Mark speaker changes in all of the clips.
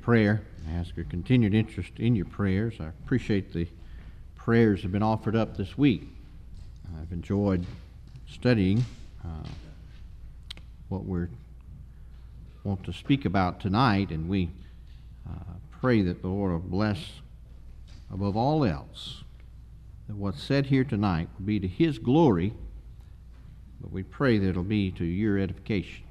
Speaker 1: prayer. I ask your continued interest in your prayers. I appreciate the prayers that have been offered up this week. I've enjoyed studying what we want to speak about tonight, and we pray that the Lord will bless above all else that what's said here tonight will be to His glory, but we pray that it'll be to your edification.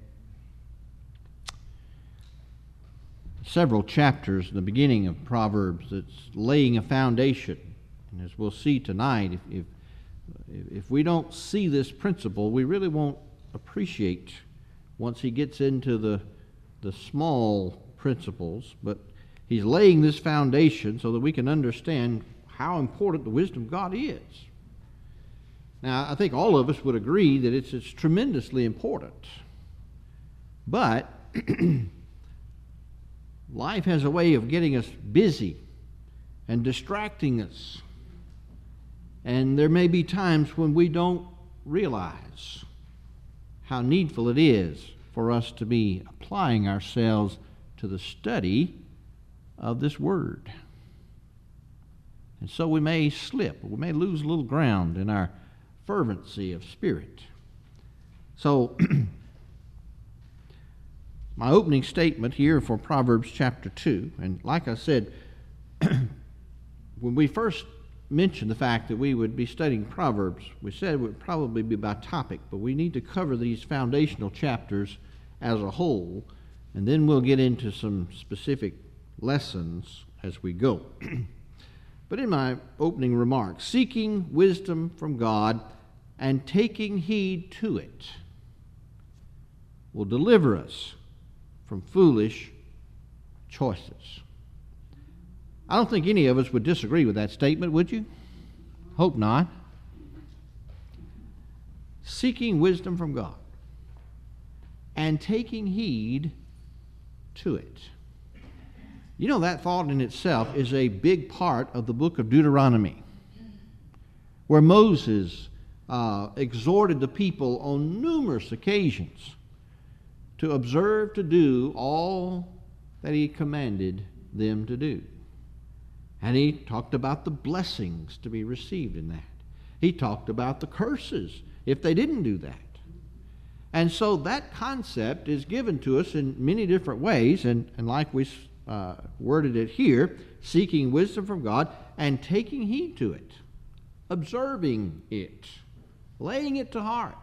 Speaker 1: Several chapters in the beginning of Proverbs that's laying a foundation, and as we'll see tonight, if we don't see this principle, we really won't appreciate once he gets into the small principles. But he's laying this foundation so that we can understand how important the wisdom of God is. Now, I think all of us would agree that it's tremendously important. But life has a way of getting us busy and distracting us. And there may be times when we don't realize how needful it is for us to be applying ourselves to the study of this Word. And so we may slip, we may lose a little ground in our fervency of spirit. So, my opening statement here for Proverbs chapter 2, and like I said, when we first mentioned the fact that we would be studying Proverbs, we said it would probably be by topic, but we need to cover these foundational chapters as a whole, and then we'll get into some specific lessons as we go. But in my opening remarks, seeking wisdom from God and taking heed to it will deliver us from foolish choices. I don't think any of us would disagree with that statement, would you? Hope not. Seeking wisdom from God and taking heed to it. You know, that thought in itself is a big part of the book of Deuteronomy, where Moses exhorted the people on numerous occasions to observe to do all that he commanded them to do. And he talked about the blessings to be received in that. He talked about the curses if they didn't do that. And so that concept is given to us in many different ways, and like we worded it here, seeking wisdom from God and taking heed to it, observing it, laying it to heart,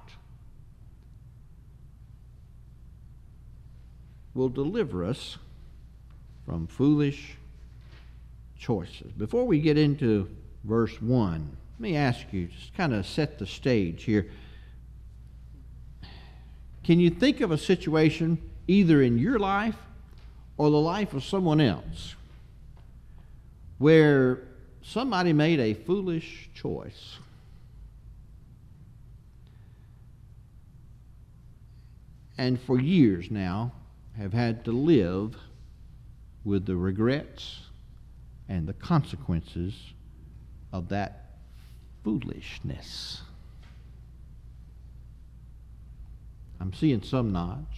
Speaker 1: will deliver us from foolish choices. Before we get into verse 1, let me ask you, just kind of set the stage here. Can you think of a situation either in your life or the life of someone else where somebody made a foolish choice? And for years now have had to live with the regrets and the consequences of that foolishness. I'm seeing some nods.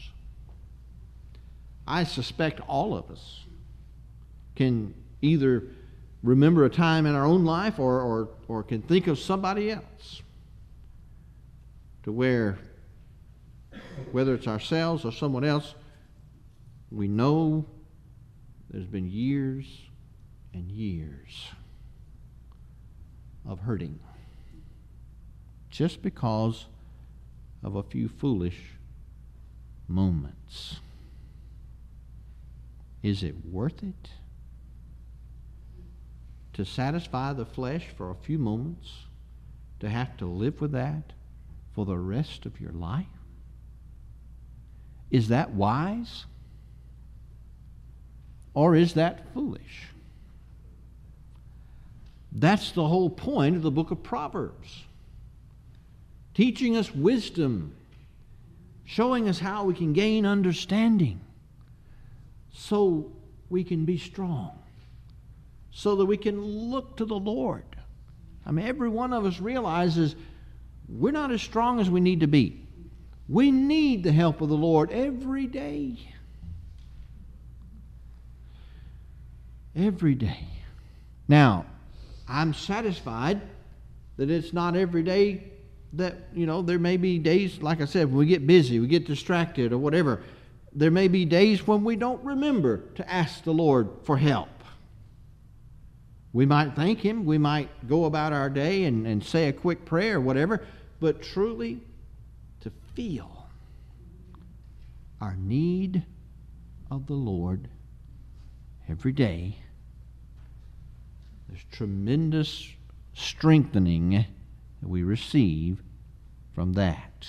Speaker 1: I suspect all of us can either remember a time in our own life or can think of somebody else to where, whether it's ourselves or someone else, we know there's been years and years of hurting just because of a few foolish moments. Is it worth it to satisfy the flesh for a few moments, to have to live with that for the rest of your life? Is that wise? Or is that foolish? That's the whole point of the book of Proverbs. Teaching us wisdom, showing us how we can gain understanding so we can be strong, so that we can look to the Lord. I mean, every one of us realizes we're not as strong as we need to be. We need the help of the Lord every day. Every day. Now, I'm satisfied that it's not every day that, there may be days, like I said, when we get busy, we get distracted or whatever. There may be days when we don't remember to ask the Lord for help. We might thank Him. We might go about our day and say a quick prayer or whatever. But truly, to feel our need of the Lord every day, there's tremendous strengthening that we receive from that.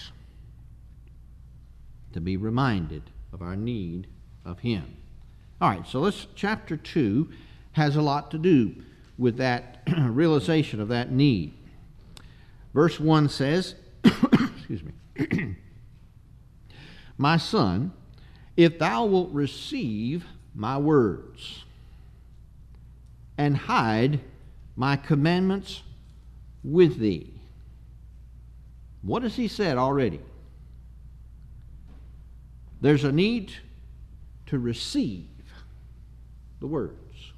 Speaker 1: To be reminded of our need of Him. All right, so chapter 2 has a lot to do with that realization of that need. Verse 1 says, excuse me, My son, if thou wilt receive my words and hide my commandments with thee. What has he said already? There's a need to receive the words.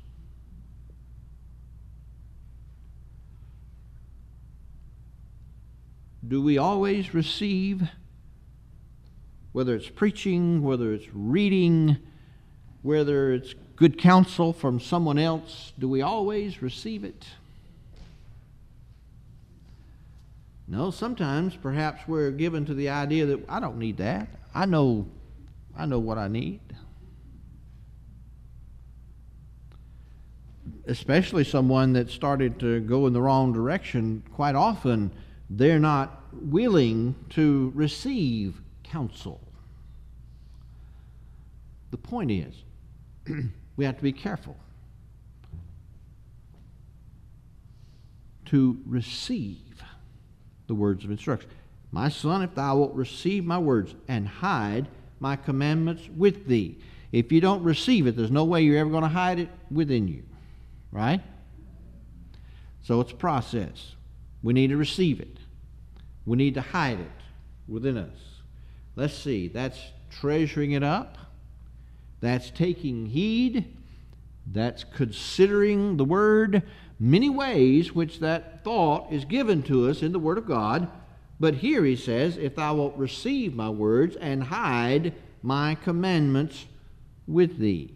Speaker 1: Do we always receive, whether it's preaching, whether it's reading, whether it's good counsel from someone else, do we always receive it? No, sometimes perhaps we're given to the idea that I don't need that. I know what I need. Especially someone that started to go in the wrong direction, quite often they're not willing to receive counsel. The point is, we have to be careful to receive the words of instruction. My son, if thou wilt receive my words and hide my commandments with thee. If you don't receive it, there's no way you're ever going to hide it within you. Right? So it's a process. We need to receive it. We need to hide it within us. Let's see. That's treasuring it up. That's taking heed. That's considering the Word. Many ways which that thought is given to us in the Word of God. But here he says, if thou wilt receive my words and hide my commandments with thee.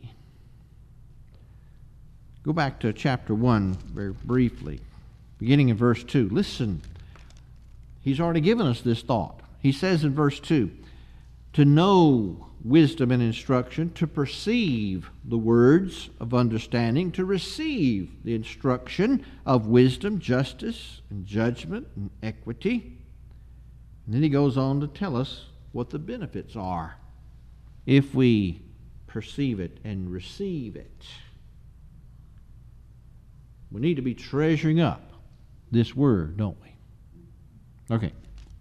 Speaker 1: Go back to chapter 1 very briefly, beginning in verse 2. Listen, he's already given us this thought. He says in verse 2, to know wisdom and instruction, to perceive the words of understanding, to receive the instruction of wisdom, justice, and judgment, and equity. And then he goes on to tell us what the benefits are if we perceive it and receive it. We need to be treasuring up this word, don't we? Okay.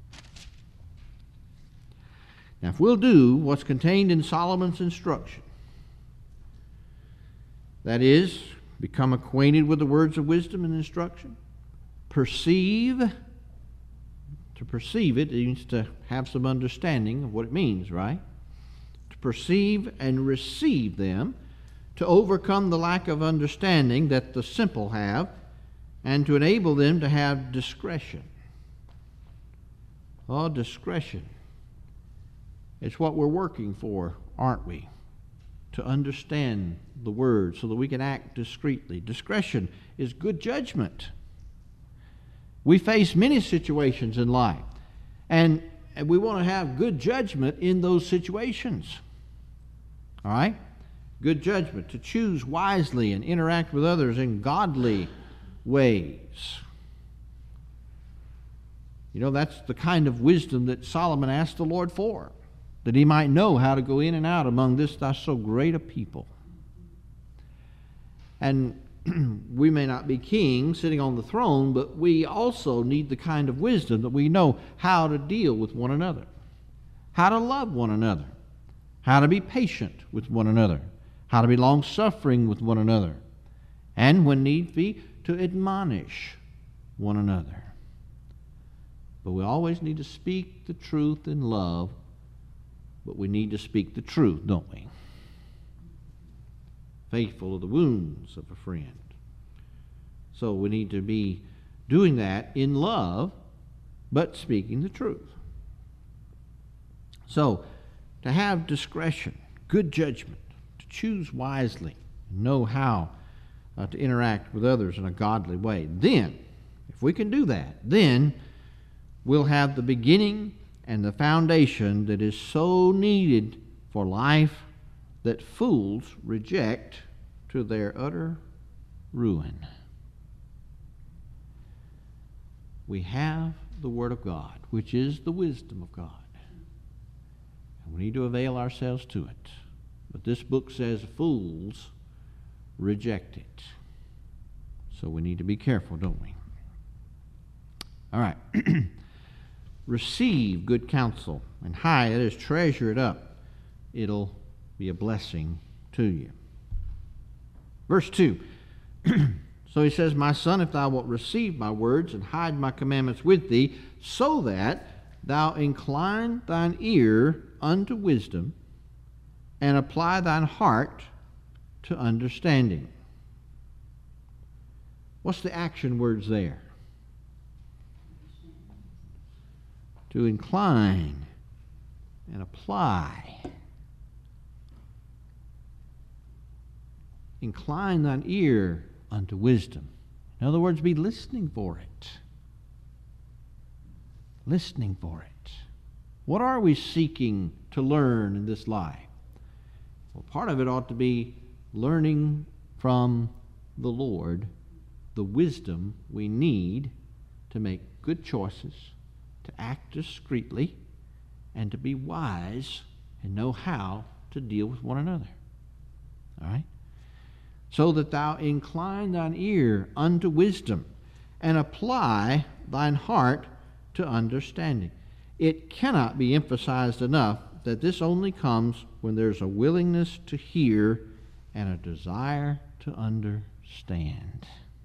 Speaker 1: Now, if we'll do what's contained in Solomon's instruction, that is, become acquainted with the words of wisdom and instruction, perceive. To perceive it means to have some understanding of what it means, right? To perceive and receive them, to overcome the lack of understanding that the simple have, and to enable them to have discretion. Oh, discretion. It's what we're working for, aren't we? To understand the Word so that we can act discreetly. Discretion is good judgment. We face many situations in life, and we want to have good judgment in those situations. All right? Good judgment, to choose wisely and interact with others in godly ways. You know, that's the kind of wisdom that Solomon asked the Lord for, that he might know how to go in and out among this thy so great a people. And we may not be kings sitting on the throne, but we also need the kind of wisdom that we know how to deal with one another, how to love one another, how to be patient with one another, how to be long-suffering with one another, and when need be, to admonish one another. But we always need to speak the truth in love, but we need to speak the truth, don't we? faithful to the wounds of a friend. So we need to be doing that in love, but speaking the truth. So, to have discretion, good judgment, to choose wisely, know how to interact with others in a godly way. Then, if we can do that, then we'll have the beginning and the foundation that is so needed for life that fools reject to their utter ruin. We have the Word of God, which is the wisdom of God. And we need to avail ourselves to it. But this book says fools reject it. So we need to be careful, don't we? All right. Receive good counsel and hide it, as treasure it up. It'll be a blessing to you. Verse 2. So he says, My son, if thou wilt receive my words and hide my commandments with thee, so that thou incline thine ear unto wisdom and apply thine heart to understanding. What's the action words there? To incline and apply. Incline thine ear unto wisdom. In other words, be listening for it. Listening for it. What are we seeking to learn in this life? Well, part of it ought to be learning from the Lord the wisdom we need to make good choices, to act discreetly, and to be wise and know how to deal with one another. All right? So that thou incline thine ear unto wisdom and apply thine heart to understanding. It cannot be emphasized enough that this only comes when there's a willingness to hear and a desire to understand.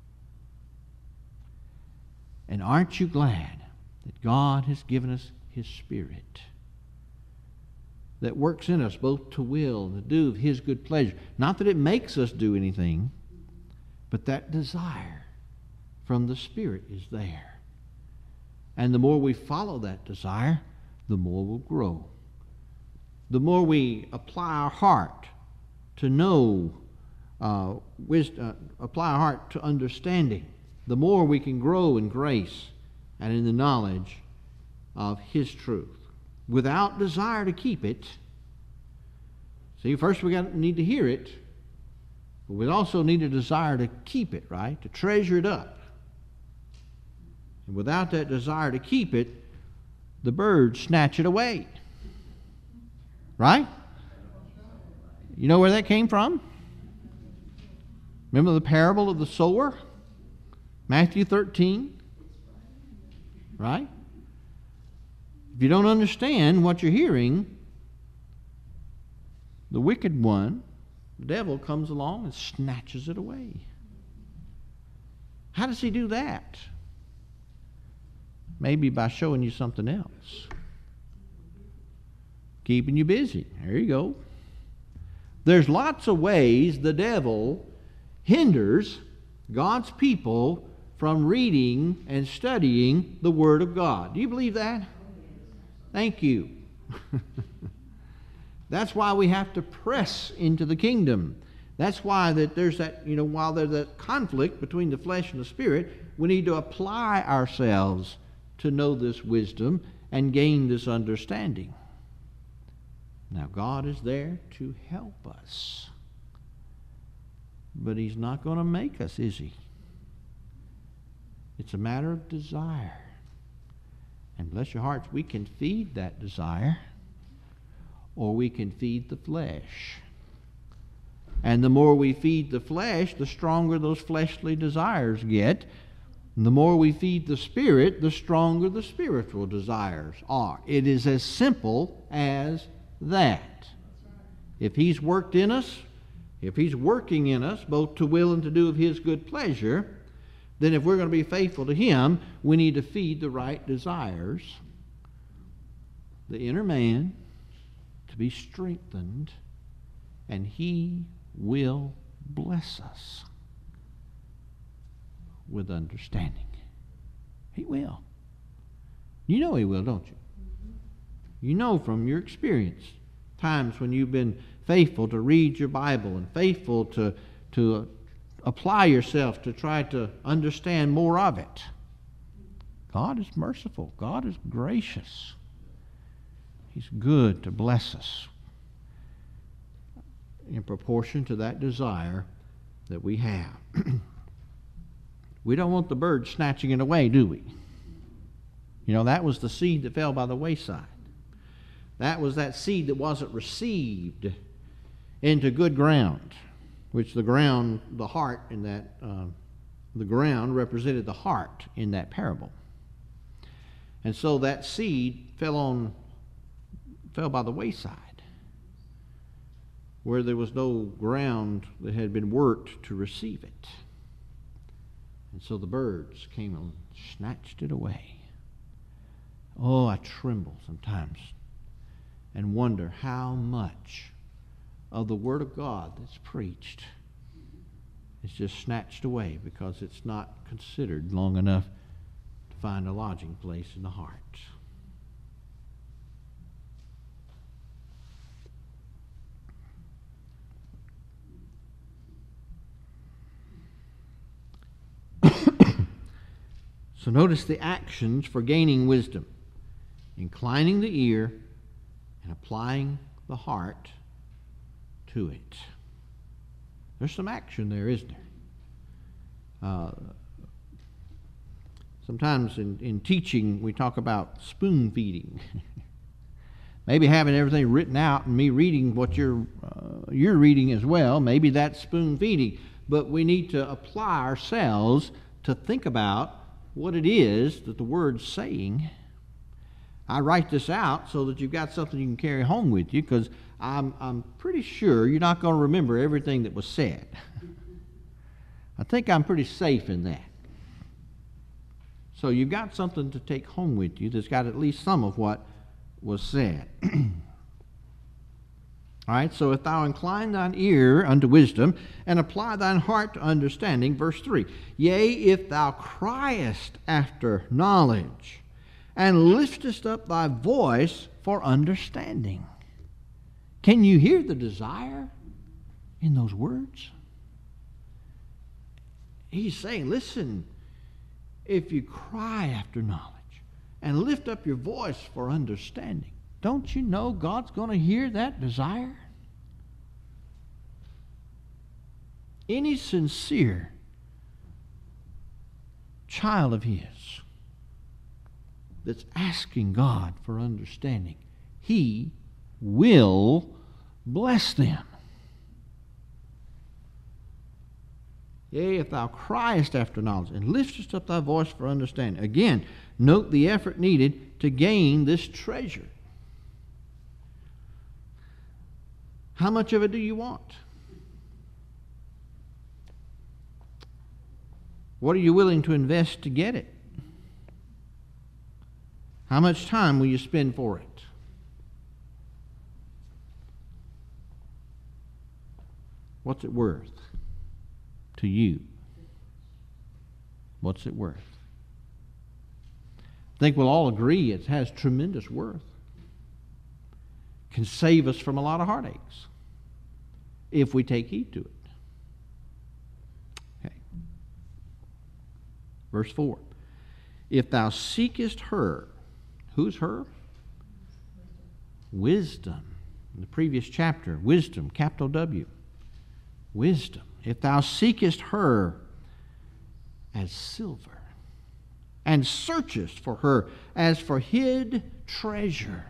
Speaker 1: And aren't you glad that God has given us His Spirit that works in us both to will and to do of His good pleasure? Not that it makes us do anything, but that desire from the Spirit is there. And the more we follow that desire, the more we'll grow. The more we apply our heart to know wisdom, apply our heart to understanding, the more we can grow in grace and in the knowledge of His truth. Without desire to keep it. See, first we need to hear it, but we also need a desire to keep it, right? To treasure it up. And without that desire to keep it, the birds snatch it away. Right? You know where that came from? Remember the parable of the sower? Matthew 13. Right? If you don't understand what you're hearing, the wicked one, the devil, comes along and snatches it away. How does he do that? Maybe by showing you something else. Keeping you busy. There you go. There's lots of ways the devil hinders God's people from reading and studying the Word of God. Do you believe that? Thank you. That's why we have to press into the kingdom. That's why that there's that, while there's that conflict between the flesh and the spirit, we need to apply ourselves to know this wisdom and gain this understanding. Now, God is there to help us. But He's not going to make us, is He? It's a matter of desire. And bless your hearts, we can feed that desire, or we can feed the flesh. And the more we feed the flesh, the stronger those fleshly desires get. And the more we feed the Spirit, the stronger the spiritual desires are. It is as simple as that. If He's worked in us, if He's working in us, both to will and to do of His good pleasure, then if we're going to be faithful to Him, we need to feed the right desires, the inner man, to be strengthened, and He will bless us with understanding. He will. You know He will, don't you? You know from your experience, times when you've been faithful to read your Bible and faithful to apply yourself to try to understand more of it. God is merciful. God is gracious. He's good to bless us in proportion to that desire that we have. We don't want the bird snatching it away, do we? You know, that was the seed that fell by the wayside. That was that seed that wasn't received into good ground, which the heart in that, the ground represented the heart in that parable. And so that seed fell by the wayside, where there was no ground that had been worked to receive it. And so the birds came and snatched it away. Oh, I tremble sometimes and wonder how much of the Word of God that's preached is just snatched away because it's not considered long enough to find a lodging place in the heart. So notice the actions for gaining wisdom: inclining the ear and applying the heart to it. There's some action there, isn't there? Sometimes in teaching we talk about spoon feeding. Maybe having everything written out and me reading what you're reading as well, maybe that's spoon feeding. But we need to apply ourselves to think about what it is that the Word's saying. I write this out so that you've got something you can carry home with you, because I'm pretty sure you're not going to remember everything that was said. I think I'm pretty safe in that. So you've got something to take home with you that's got at least some of what was said. All right, so if thou incline thine ear unto wisdom, and apply thine heart to understanding, verse 3, yea, if thou criest after knowledge, and liftest up thy voice for understanding. Can you hear the desire in those words? He's saying, listen, if you cry after knowledge and lift up your voice for understanding, don't you know God's going to hear that desire? Any sincere child of His that's asking God for understanding, He will bless them. Yea, if thou criest after knowledge and liftest up thy voice for understanding. Again, note the effort needed to gain this treasure. How much of it do you want? What are you willing to invest to get it? How much time will you spend for it? What's it worth to you? What's it worth? I think we'll all agree it has tremendous worth. Can save us from a lot of heartaches if we take heed to it. Okay. Verse 4. If thou seekest her, who's her? Wisdom. In the previous chapter, wisdom, capital W. Wisdom. If thou seekest her as silver, and searchest for her as for hid treasure.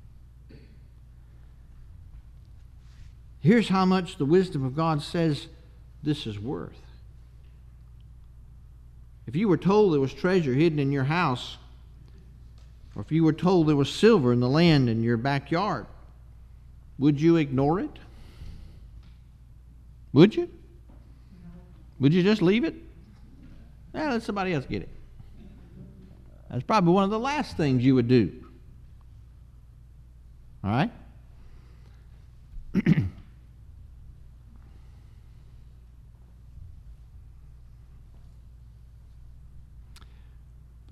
Speaker 1: Here's how much the wisdom of God says this is worth. If you were told there was treasure hidden in your house, or if you were told there was silver in the land in your backyard, would you ignore it? Would you? Would you just leave it? Let somebody else get it. That's probably one of the last things you would do. All right?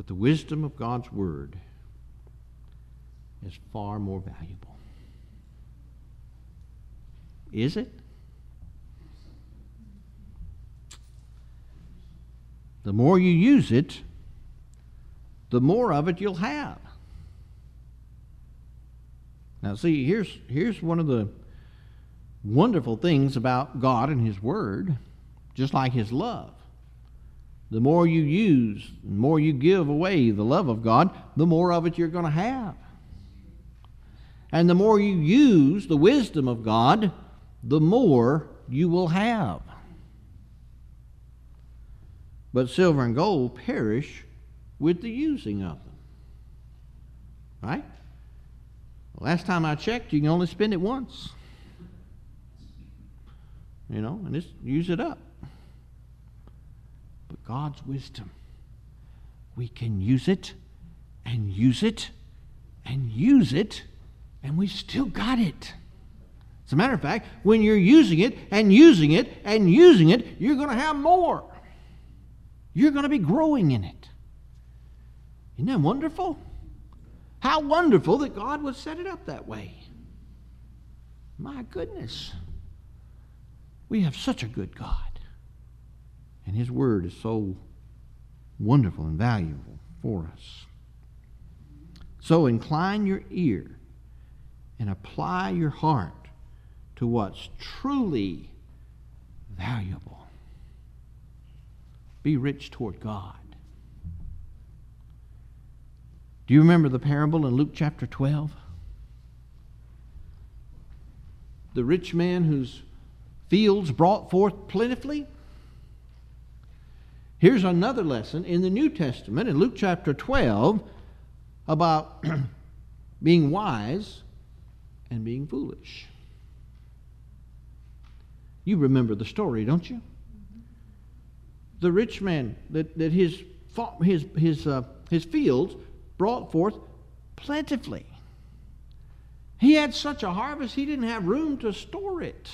Speaker 1: the wisdom of God's Word is far more valuable. Is it? The more you use it, the more of it you'll have. Now see, here's one of the wonderful things about God and His Word, just like His love. The more you use, the more you give away the love of God, the more of it you're going to have. And the more you use the wisdom of God, the more you will have. But silver and gold perish with the using of them. Right? Last time I checked, you can only spend it once. And just use it up. But God's wisdom, we can use it and use it and use it, and we still got it. As a matter of fact, when you're using it and using it and using it, you're going to have more. You're going to be growing in it. Isn't that wonderful? How wonderful that God would set it up that way. My goodness. We have such a good God. And His Word is so wonderful and valuable for us. So incline your ear and apply your heart to what's truly valuable. Be rich toward God. Do you remember the parable in Luke chapter 12? The rich man whose fields brought forth plentifully? Here's another lesson in the New Testament, in Luke chapter 12, about being wise and being foolish. You remember the story, don't you? The rich man, that his fields brought forth plentifully. He had such a harvest, he didn't have room to store it.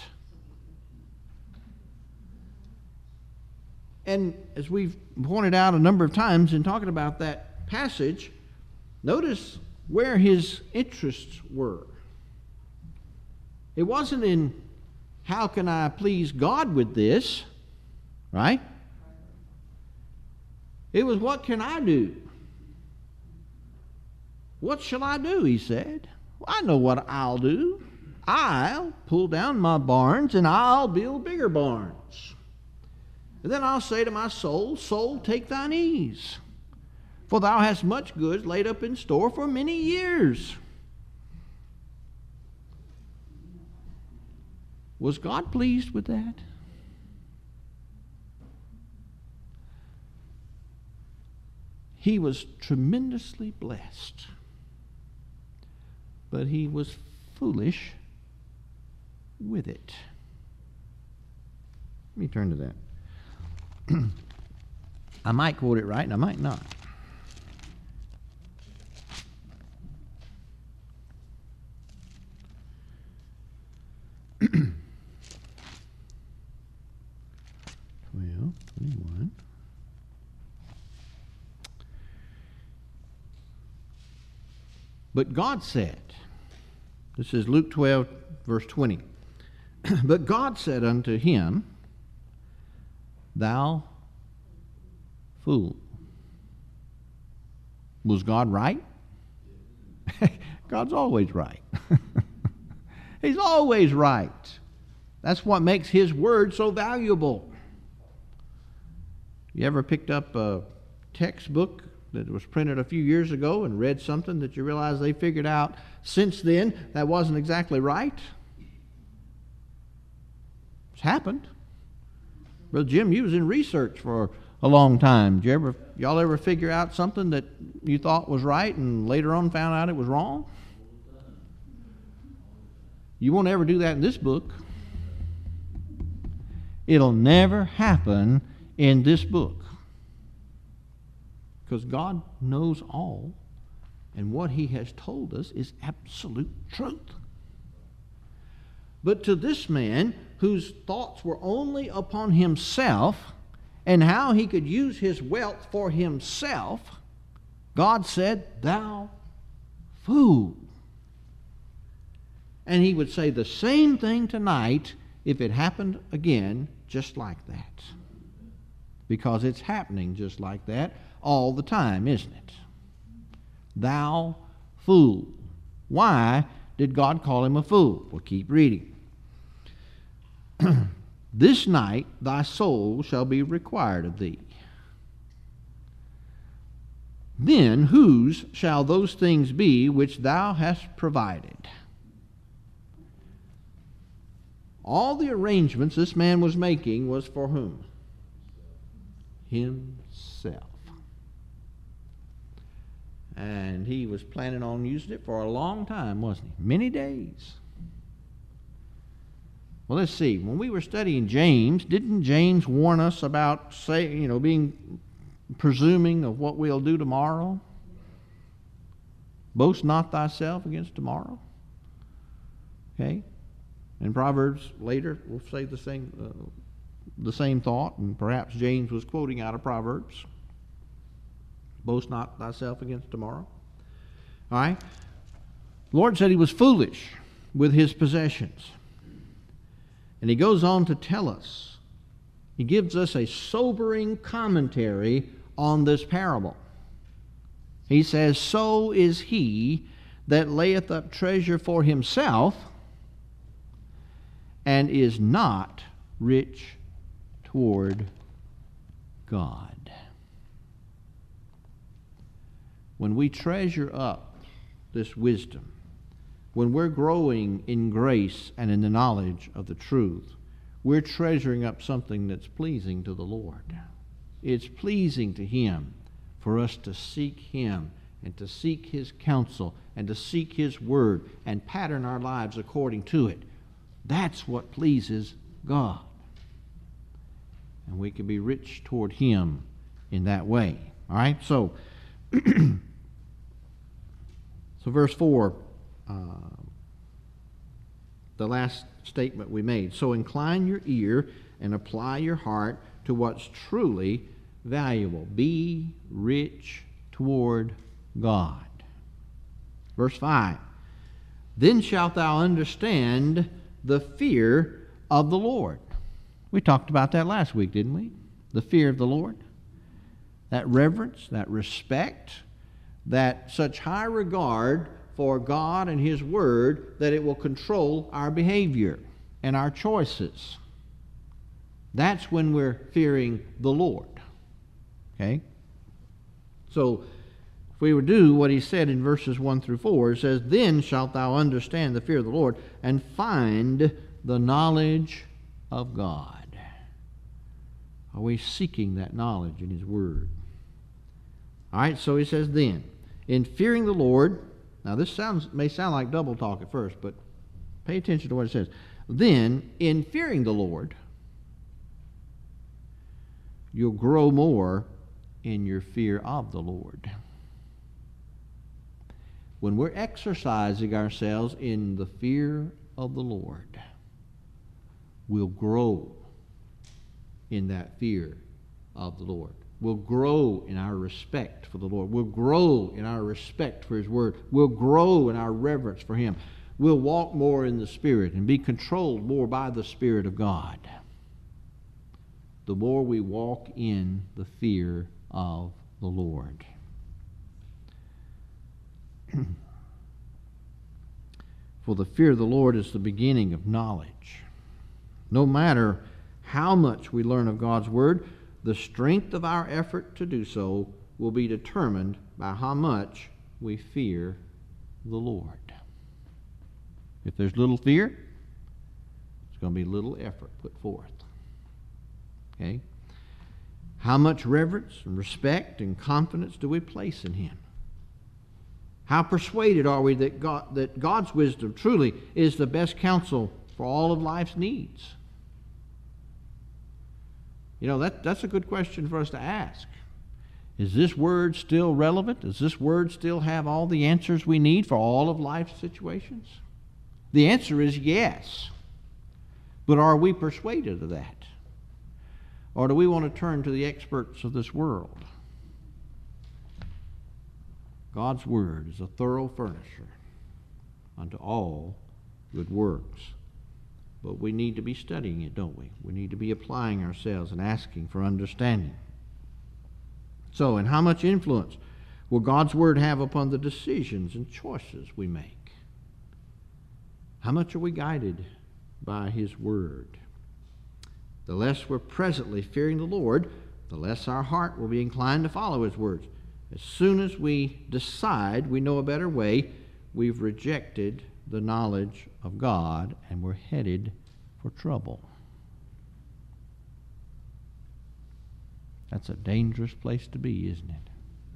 Speaker 1: And as we've pointed out a number of times in talking about that passage, notice where his interests were. It wasn't in how can I please God with this, right? It was what can I do? What shall I do, he said. Well, I know what I'll do. I'll pull down my barns and I'll build bigger barns. And then I'll say to my soul, soul, take thine ease, for thou hast much goods laid up in store for many years. Was God pleased with that? He was tremendously blessed, but he was foolish with it. Let me turn to that. I might quote it right and I might not. But God said, this is Luke 12, verse 20. But God said unto him, thou fool. Was God right? God's always right. He's always right. That's what makes His Word so valuable. You ever picked up a textbook that was printed a few years ago and read something that you realize they figured out since then that wasn't exactly right? It's happened. Brother Jim, you was in research for a long time. Did y'all ever figure out something that you thought was right and later on found out it was wrong? You won't ever do that in this book. It'll never happen in this book. Because God knows all, and what He has told us is absolute truth. But to this man, whose thoughts were only upon himself and how he could use his wealth for himself, God said, "Thou fool." And he would say the same thing tonight if it happened again just like that. Because it's happening just like that all the time, isn't it? Thou fool. Why did God call him a fool? Well, keep reading. This night thy soul shall be required of thee. Then whose shall those things be which thou hast provided? All the arrangements this man was making was for whom? Himself. And he was planning on using it for a long time, wasn't he? Many days. Well, let's see. When we were studying James, didn't James warn us about being presuming of what we'll do tomorrow? Boast not thyself against tomorrow. Okay? And Proverbs later will say the same thought, and perhaps James was quoting out of Proverbs. Boast not thyself against tomorrow. All right? The Lord said he was foolish with his possessions. And he goes on to tell us. He gives us a sobering commentary on this parable. He says, "So is he that layeth up treasure for himself, and is not rich toward God." When we treasure up this wisdom, when we're growing in grace and in the knowledge of the truth, we're treasuring up something that's pleasing to the Lord. It's pleasing to him for us to seek him and to seek his counsel and to seek his word and pattern our lives according to it. That's what pleases God. And we can be rich toward him in that way. All right? So verse 4, the last statement we made. So incline your ear and apply your heart to what's truly valuable. Be rich toward God. Verse 5, then shalt thou understand the fear of the Lord. We talked about that last week, didn't we? The fear of the Lord. That reverence, that respect, that such high regard for God and his word that it will control our behavior and our choices. That's when we're fearing the Lord. Okay? So, if we would do what he said in verses 1 through 4, it says, then shalt thou understand the fear of the Lord and find the knowledge of God. Are we seeking that knowledge in his word? All right, so he says then, in fearing the Lord, now this may sound like double talk at first, but pay attention to what it says. Then, in fearing the Lord, you'll grow more in your fear of the Lord. When we're exercising ourselves in the fear of the Lord, we'll grow in that fear of the Lord. We'll grow in our respect for the Lord. We'll grow in our respect for his word. We'll grow in our reverence for him. We'll walk more in the Spirit and be controlled more by the Spirit of God. The more we walk in the fear of the Lord. For the fear of the Lord is the beginning of knowledge. No matter how much we learn of God's word, the strength of our effort to do so will be determined by how much we fear the Lord. If there's little fear, there's going to be little effort put forth. Okay? How much reverence and respect and confidence do we place in him? How persuaded are we that God's wisdom truly is the best counsel for all of life's needs? You know, that's a good question for us to ask. Is this word still relevant? Does this word still have all the answers we need for all of life's situations? The answer is yes. But are we persuaded of that? Or do we want to turn to the experts of this world? God's Word is a thorough furnisher unto all good works. But we need to be studying it, don't we? We need to be applying ourselves and asking for understanding. So, and how much influence will God's Word have upon the decisions and choices we make? How much are we guided by His Word? The less we're presently fearing the Lord, the less our heart will be inclined to follow His words. As soon as we decide we know a better way, we've rejected the knowledge of God and we're headed for trouble. That's a dangerous place to be, isn't it?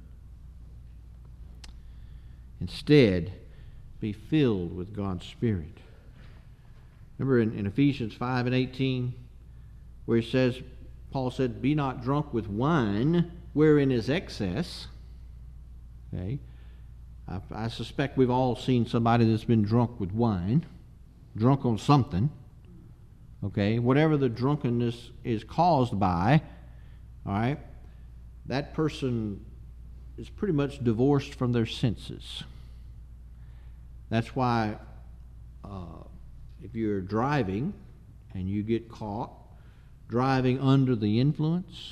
Speaker 1: Instead, be filled with God's Spirit. Remember in Ephesians 5 and 18, where he says, Paul said, be not drunk with wine, wherein is excess. Okay? I suspect we've all seen somebody that's been drunk with wine, drunk on something. Okay? Whatever the drunkenness is caused by, all right, that person is pretty much divorced from their senses. That's why if you're driving and you get caught driving under the influence,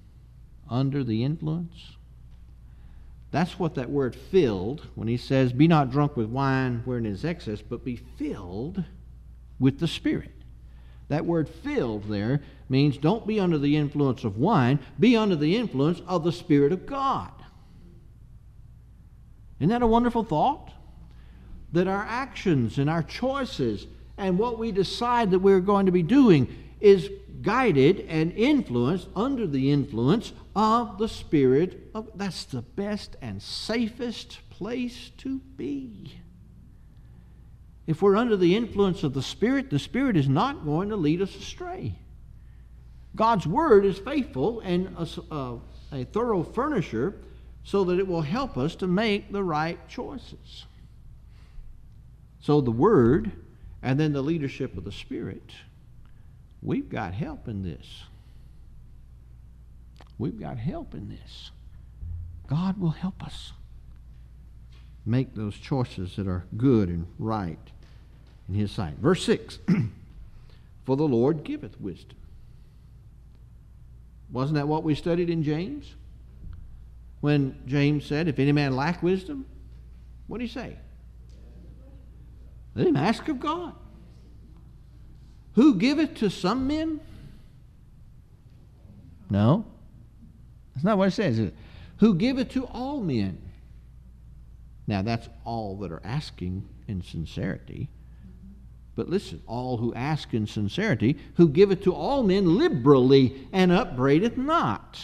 Speaker 1: that's what that word filled, when he says, be not drunk with wine wherein is excess, but be filled with the Spirit. That word filled there means don't be under the influence of wine, be under the influence of the Spirit of God. Isn't that a wonderful thought? That our actions and our choices and what we decide that we're going to be doing is guided and influenced under the influence of the Spirit of. That's the best and safest place to be. If we're under the influence of the Spirit is not going to lead us astray. God's Word is faithful and a thorough furnisher so that it will help us to make the right choices. So the Word and then the leadership of the Spirit, we've got help in this. We've got help in this. God will help us make those choices that are good and right in His sight. Verse 6, for the Lord giveth wisdom. Wasn't that what we studied in James? When James said, if any man lack wisdom, what did he say? Let him ask of God. Who giveth to some men? No. That's not what it says, is it? Who giveth to all men. Now that's all that are asking in sincerity. But listen, all who ask in sincerity, who giveth to all men liberally and upbraideth not.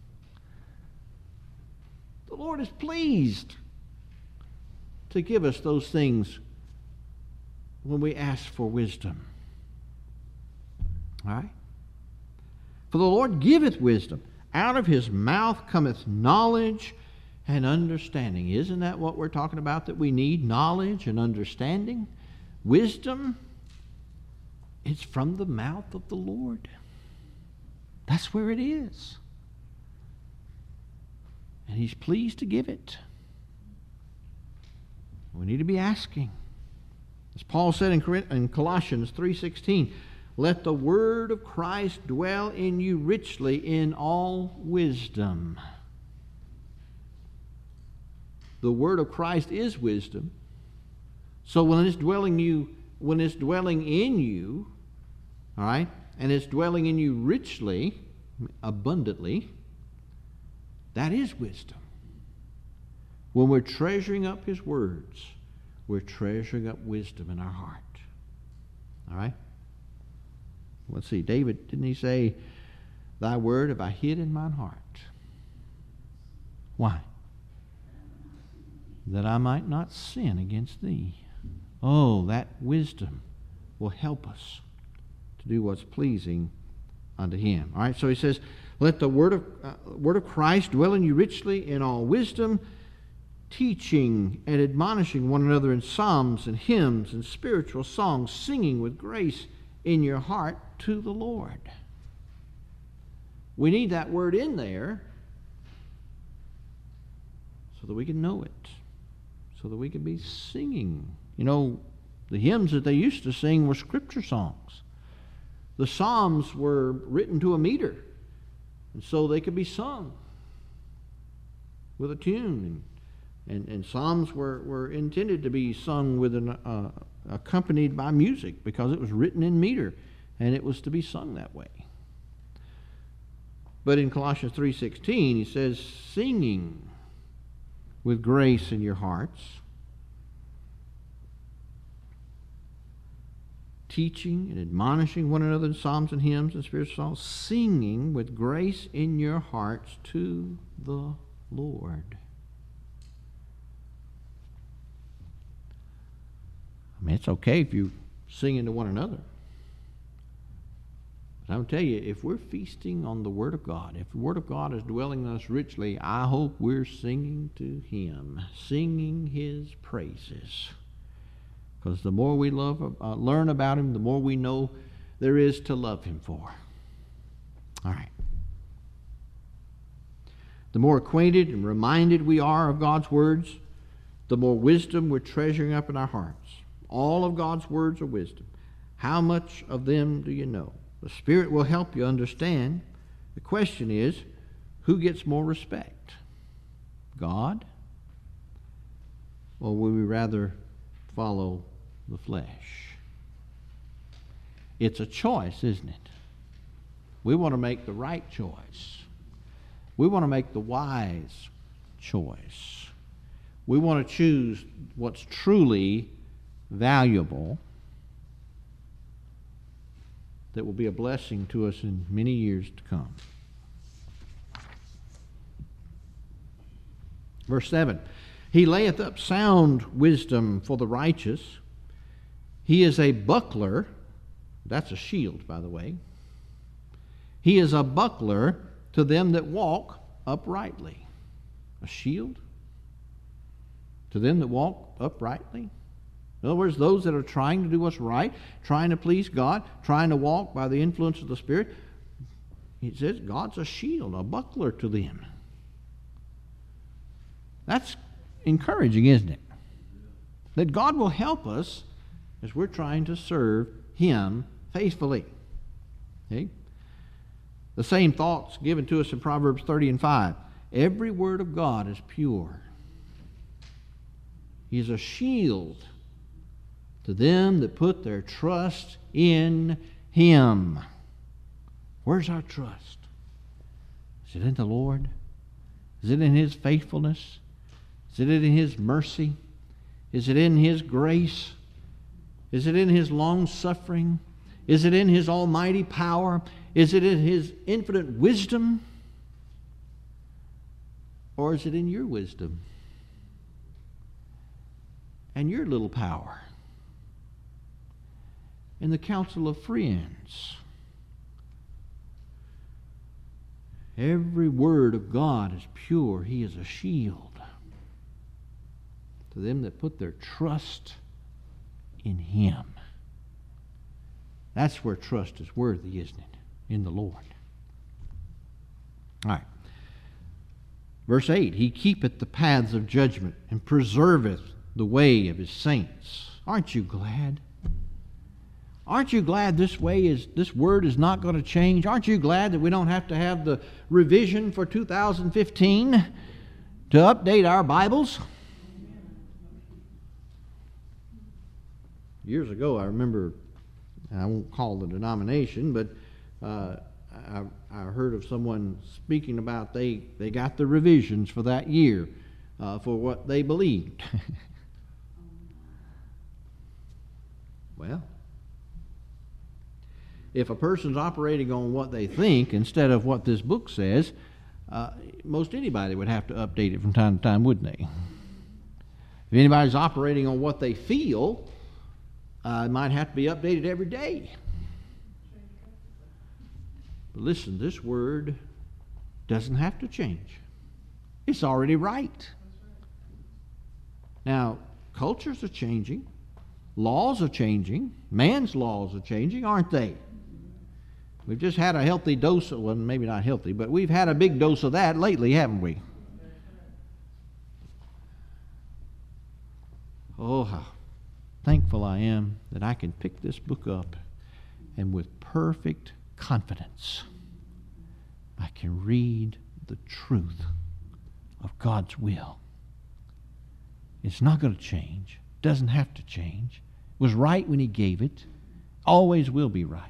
Speaker 1: The Lord is pleased to give us those things when we ask for wisdom. All right? For the Lord giveth wisdom. Out of His mouth cometh knowledge and understanding. Isn't that what we're talking about that we need? Knowledge and understanding? Wisdom? It's from the mouth of the Lord. That's where it is. And He's pleased to give it. We need to be asking. As Paul said in Colossians 3:16, let the word of Christ dwell in you richly in all wisdom. The word of Christ is wisdom. So when it's dwelling in you, all right, and it's dwelling in you richly, abundantly, that is wisdom. When we're treasuring up His words, we're treasuring up wisdom in our heart. All right? Let's see. David, didn't he say, thy word have I hid in mine heart? Why? That I might not sin against thee. Oh, that wisdom will help us to do what's pleasing unto Him. All right, so he says, let the word of Christ dwell in you richly in all wisdom, teaching and admonishing one another in psalms and hymns and spiritual songs, singing with grace in your heart to the Lord. We need that word in there so that we can know it, so that we can be singing. You know, the hymns that they used to sing were scripture songs. The Psalms were written to a meter, and so they could be sung with a tune. And Psalms were intended to be sung with accompanied by music, because it was written in meter, and it was to be sung that way. But in Colossians 3:16, he says, singing with grace in your hearts, teaching and admonishing one another in psalms and hymns and spiritual songs, singing with grace in your hearts to the Lord. I mean, it's okay if you sing to one another. But I'll tell you, if we're feasting on the Word of God, if the Word of God is dwelling in us richly, I hope we're singing to Him, singing His praises. Because the more we learn about Him, the more we know there is to love Him for. All right. The more acquainted and reminded we are of God's words, the more wisdom we're treasuring up in our hearts. All of God's words are wisdom. How much of them do you know? The Spirit will help you understand. The question is, who gets more respect? God? Or will we rather follow the flesh? It's a choice, isn't it? We want to make the right choice. We want to make the wise choice. We want to choose what's truly valuable, that will be a blessing to us in many years to come. Verse 7, He layeth up sound wisdom for the righteous. He is a buckler. That's a shield, by the way. He is a buckler to them that walk uprightly. A shield to them that walk uprightly. In other words, those that are trying to do what's right, trying to please God, trying to walk by the influence of the Spirit, he says God's a shield, a buckler to them. That's encouraging, isn't it? That God will help us as we're trying to serve Him faithfully. Okay? The same thoughts given to us in Proverbs 30:5. Every word of God is pure. He is a shield to them that put their trust in Him. Where's our trust? Is it in the Lord? Is it in His faithfulness? Is it in His mercy? Is it in His grace? Is it in His long-suffering? Is it in His almighty power? Is it in His infinite wisdom? Or is it in your wisdom and your little power? In the counsel of friends. Every word of God is pure. He is a shield to them that put their trust in Him. That's where trust is worthy, isn't it? In the Lord. All right. Verse 8, He keepeth the paths of judgment and preserveth the way of His saints. Aren't you glad? Aren't you glad this word is not going to change? Aren't you glad that we don't have to have the revision for 2015 to update our Bibles? Years ago, I remember, and I won't call the denomination, but I heard of someone speaking about they got the revisions for that year for what they believed. Well, if a person's operating on what they think instead of what this book says, most anybody would have to update it from time to time, wouldn't they? If anybody's operating on what they feel, it might have to be updated every day. But listen, this word doesn't have to change. It's already right. Now, cultures are changing. Laws are changing. Man's laws are changing, aren't they? We've just had a healthy dose of, well, maybe not healthy, but we've had a big dose of that lately, haven't we? Oh, how thankful I am that I can pick this book up and with perfect confidence I can read the truth of God's will. It's not going to change. Doesn't have to change. It was right when He gave it. Always will be right.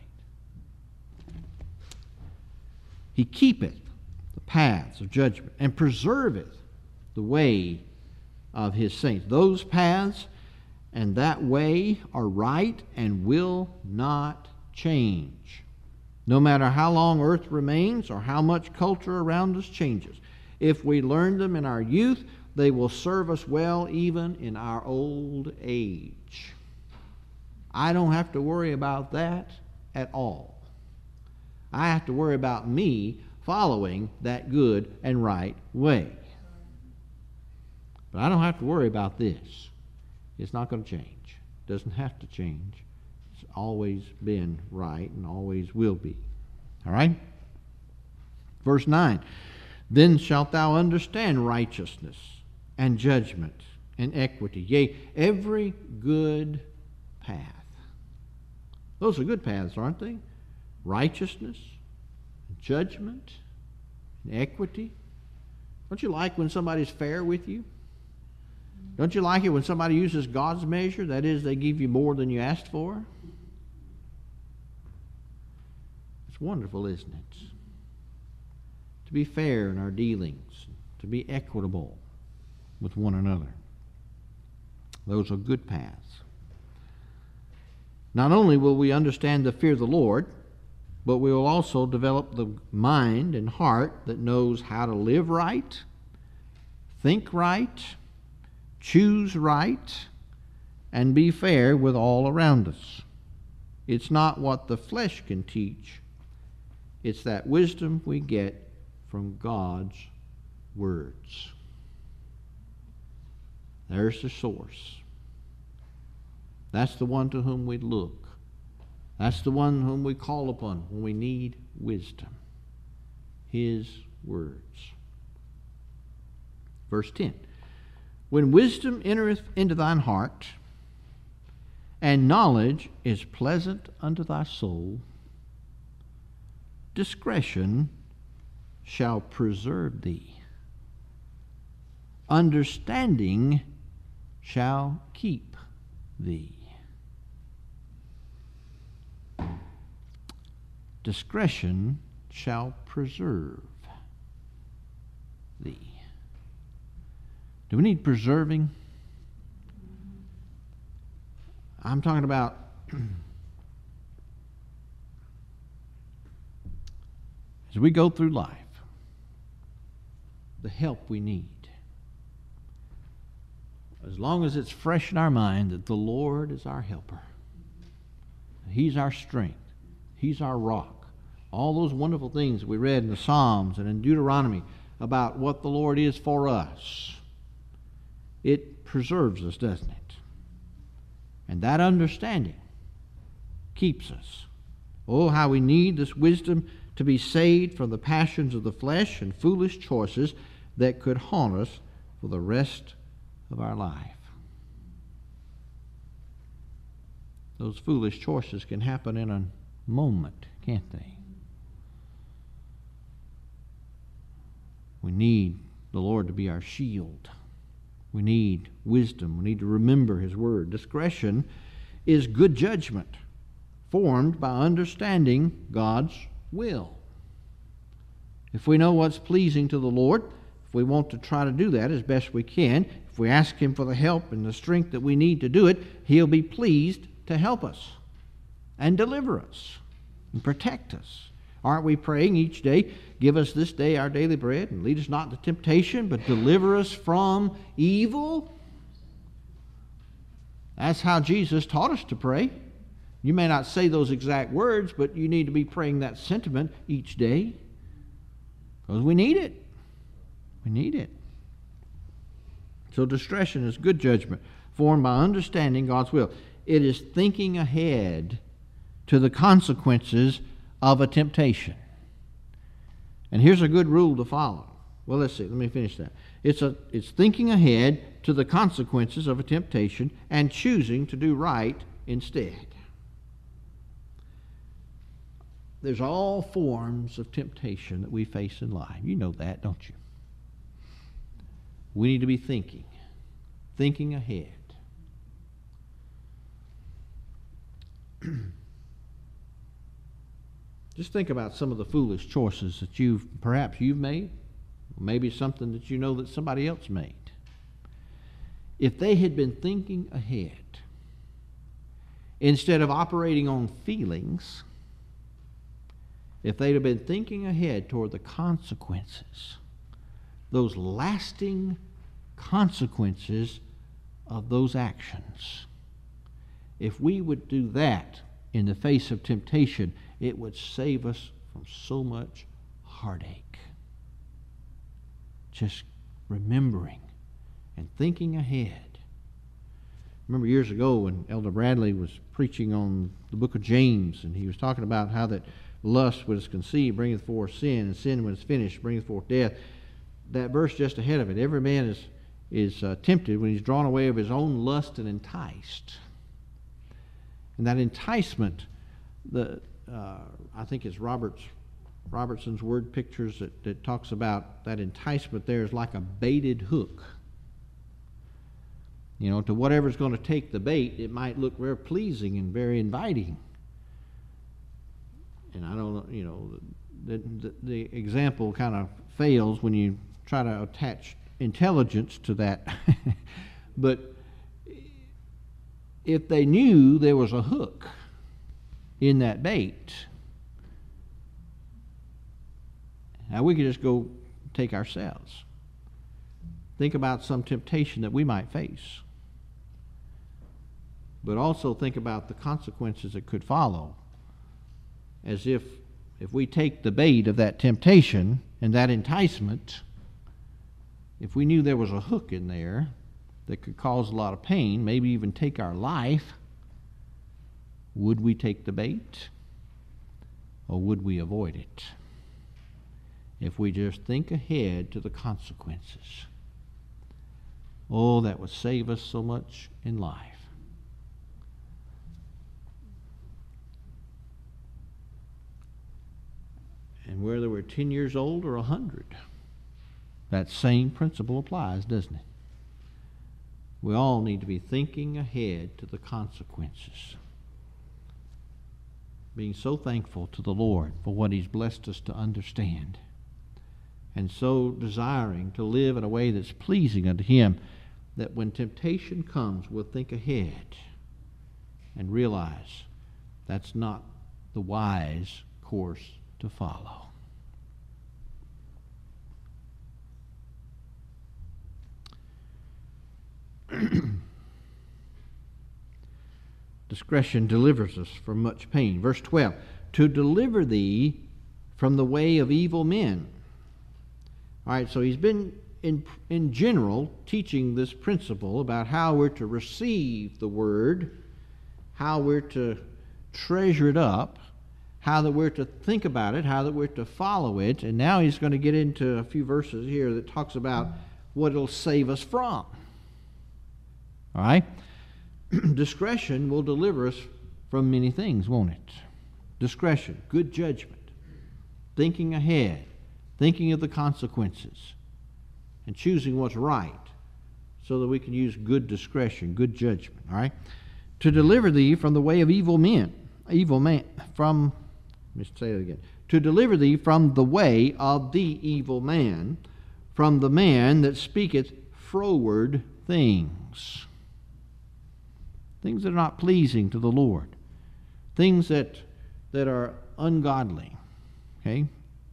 Speaker 1: He keepeth the paths of judgment and preserveth the way of His saints. Those paths and that way are right and will not change, no matter how long earth remains or how much culture around us changes. If we learn them in our youth, they will serve us well even in our old age. I don't have to worry about that at all. I have to worry about me following that good and right way. But I don't have to worry about this. It's not going to change. It doesn't have to change. It's always been right and always will be. All right? Verse 9. Then shalt thou understand righteousness and judgment and equity, yea, every good path. Those are good paths, aren't they? Righteousness, judgment, and equity. Don't you like when somebody's fair with you? Don't you like it when somebody uses God's measure? That is, they give you more than you asked for. It's wonderful, isn't it? To be fair in our dealings, to be equitable with one another. Those are good paths. Not only will we understand the fear of the Lord, but we will also develop the mind and heart that knows how to live right, think right, choose right, and be fair with all around us. It's not what the flesh can teach. It's that wisdom we get from God's words. There's the source. That's the one to whom we look. That's the one whom we call upon when we need wisdom. His words. Verse 10. When wisdom entereth into thine heart, and knowledge is pleasant unto thy soul, discretion shall preserve thee. Understanding shall keep thee. Discretion shall preserve thee. Do we need preserving? I'm talking about as we go through life, the help we need. As long as it's fresh in our mind that the Lord is our helper, He's our strength, He's our rock. All those wonderful things we read in the Psalms and in Deuteronomy about what the Lord is for us. It preserves us, doesn't it? And that understanding keeps us. Oh, how we need this wisdom to be saved from the passions of the flesh and foolish choices that could haunt us for the rest of our life. Those foolish choices can happen in a moment, can't they? We need the Lord to be our shield. We need wisdom. We need to remember His word. Discretion is good judgment formed by understanding God's will. If we know what's pleasing to the Lord, if we want to try to do that as best we can, if we ask Him for the help and the strength that we need to do it, He'll be pleased to help us and deliver us and protect us. Aren't we praying each day, give us this day our daily bread and lead us not into temptation, but deliver us from evil? That's how Jesus taught us to pray. You may not say those exact words, but you need to be praying that sentiment each day because we need it. We need it. So discretion is good judgment formed by understanding God's will. It is thinking ahead to the consequences of a temptation. And here's a good rule to follow. Well, let's see. Let me finish that. It's thinking ahead to the consequences of a temptation and choosing to do right instead. There's all forms of temptation that we face in life. You know that, don't you? We need to be thinking ahead. Just think about some of the foolish choices that perhaps you've made, maybe something that you know that somebody else made. If they had been thinking ahead, instead of operating on feelings, if they'd have been thinking ahead toward the consequences, those lasting consequences of those actions, if we would do that in the face of temptation, it would save us from so much heartache. Just remembering and thinking ahead. Remember years ago when Elder Bradley was preaching on the book of James, and he was talking about how that lust, when it's conceived, bringeth forth sin, and sin, when it's finished, bringeth forth death. That verse just ahead of it, every man is tempted when he's drawn away of his own lust and enticed. And that enticement, I think it's Robertson's word pictures that talks about that enticement there is like a baited hook. You know, to whatever's going to take the bait, it might look very pleasing and very inviting. And I don't know, you know, the example kind of fails when you try to attach intelligence to that. But if they knew there was a hook in that bait, now we could just go take ourselves. Think about some temptation that we might face. But also think about the consequences that could follow. As if we take the bait of that temptation and that enticement, if we knew there was a hook in there that could cause a lot of pain, maybe even take our life, would we take the bait or would we avoid it? If we just think ahead to the consequences. Oh, that would save us so much in life. And whether we're 10 years old or 100, that same principle applies, doesn't it? We all need to be thinking ahead to the consequences. Being so thankful to the Lord for what He's blessed us to understand. And so desiring to live in a way that's pleasing unto Him, that when temptation comes, we'll think ahead and realize that's not the wise course to follow. Discretion delivers us from much pain. Verse 12, to deliver thee from the way of evil men. All right, so he's been in general teaching this principle about how we're to receive the word, how we're to treasure it up, how that we're to think about it, how that we're to follow it. And now he's going to get into a few verses here that talks about what it'll save us from. All right? Discretion will deliver us from many things, won't it? Discretion, good judgment, thinking ahead, thinking of the consequences, and choosing what's right so that we can use good discretion, good judgment. All right? To deliver thee from the way of evil man, from, let me say it again. To deliver thee from the way of the evil man, from the man that speaketh froward things. Things that are not pleasing to the Lord. Things that are ungodly. Okay?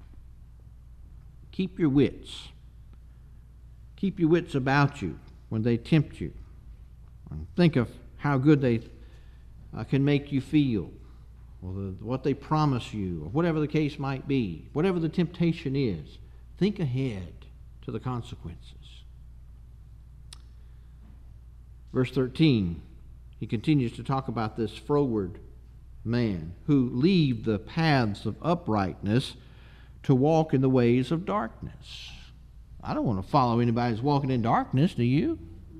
Speaker 1: Keep your wits. Keep your wits about you when they tempt you. And think of how good they can make you feel, or what they promise you, or whatever the case might be. Whatever the temptation is, think ahead to the consequences. Verse 13, he continues to talk about this froward man who leave the paths of uprightness to walk in the ways of darkness. I don't want to follow anybody who's walking in darkness, do you?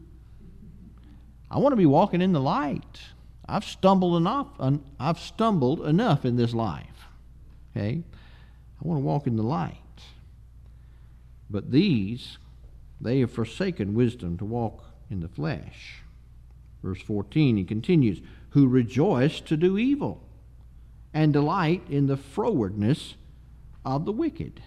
Speaker 1: I want to be walking in the light. I've stumbled enough in this life. Okay? I want to walk in the light. But these, they have forsaken wisdom to walk in the flesh. Verse 14, he continues, who rejoice to do evil and delight in the frowardness of the wicked.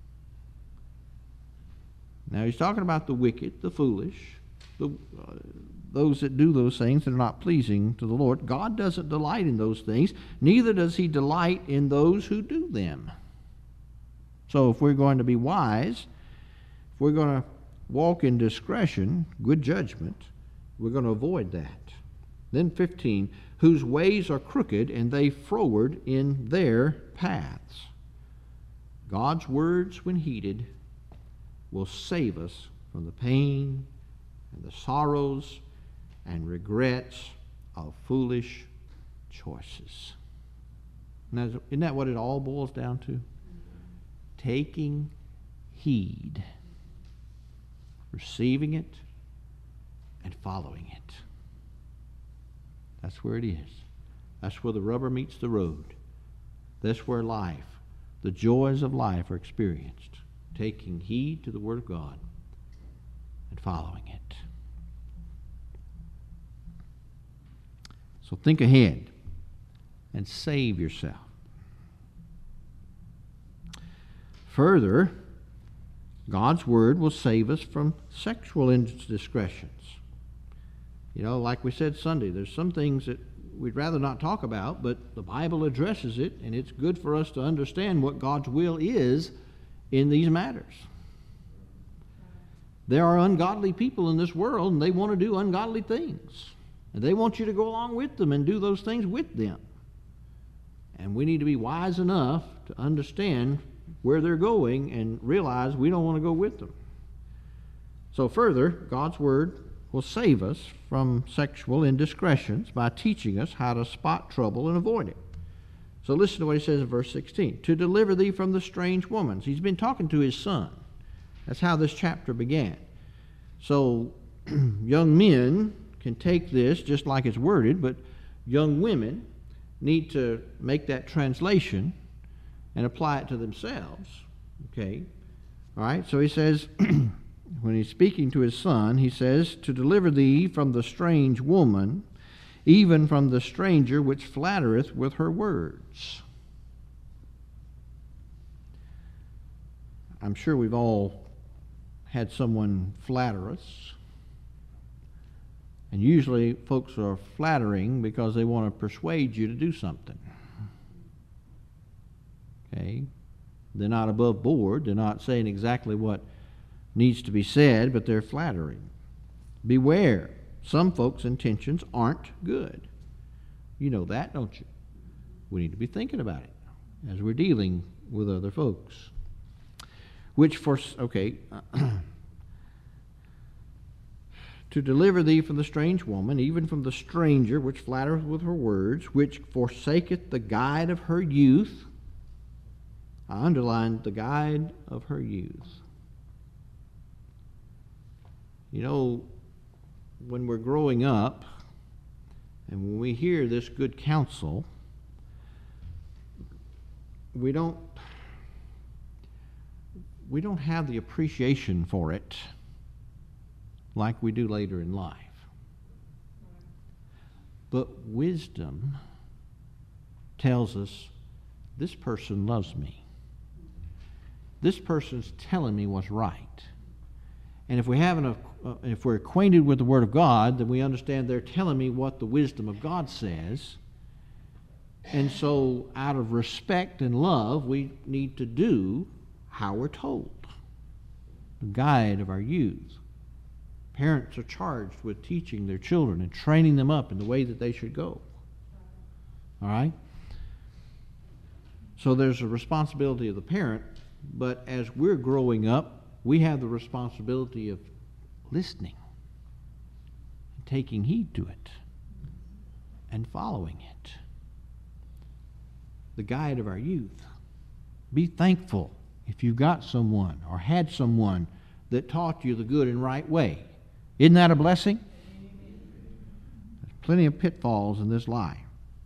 Speaker 1: Now he's talking about the wicked, the foolish, those that do those things that are not pleasing to the Lord. God doesn't delight in those things, neither does he delight in those who do them. So if we're going to be wise, if we're going to walk in discretion, good judgment, we're going to avoid that. Then 15, whose ways are crooked and they froward in their paths. God's words, when heeded, will save us from the pain and the sorrows and regrets of foolish choices. Now, isn't that what it all boils down to? Taking heed, receiving it, and following it. That's where it is. That's where the rubber meets the road. That's where life, the joys of life, are experienced. Taking heed to the Word of God and following it. So think ahead and save yourself. Further, God's Word will save us from sexual indiscretions. You know, like we said Sunday, there's some things that we'd rather not talk about, but the Bible addresses it, and it's good for us to understand what God's will is in these matters. There are ungodly people in this world, and they want to do ungodly things. And they want you to go along with them and do those things with them. And we need to be wise enough to understand where they're going and realize we don't want to go with them. So further, God's Word will save us from sexual indiscretions by teaching us how to spot trouble and avoid it. So listen to what he says in verse 16. To deliver thee from the strange woman. He's been talking to his son. That's how this chapter began. So young men can take this just like it's worded, but young women need to make that translation and apply it to themselves. Okay? All right? So he says, when he's speaking to his son, he says, to deliver thee from the strange woman, even from the stranger which flattereth with her words. I'm sure we've all had someone flatter us. And usually folks are flattering because they want to persuade you to do something. Okay? They're not above board. They're not saying exactly what needs to be said, but they're flattering. Beware. Some folks' intentions aren't good. You know that, don't you? We need to be thinking about it as we're dealing with other folks. To deliver thee from the strange woman, even from the stranger which flattereth with her words, which forsaketh the guide of her youth. I underlined the guide of her youth. You know, when we're growing up, and when we hear this good counsel, we don't have the appreciation for it like we do later in life. But wisdom tells us this person loves me. This person's telling me what's right. And if we're acquainted with the Word of God, then we understand they're telling me what the wisdom of God says. And so out of respect and love, we need to do how we're told. The guide of our youth. Parents are charged with teaching their children and training them up in the way that they should go. All right? So there's a responsibility of the parent, but as we're growing up, we have the responsibility of listening and taking heed to it and following it. The guide of our youth. Be thankful if you've got someone or had someone that taught you the good and right way. Isn't that a blessing? There's plenty of pitfalls in this life.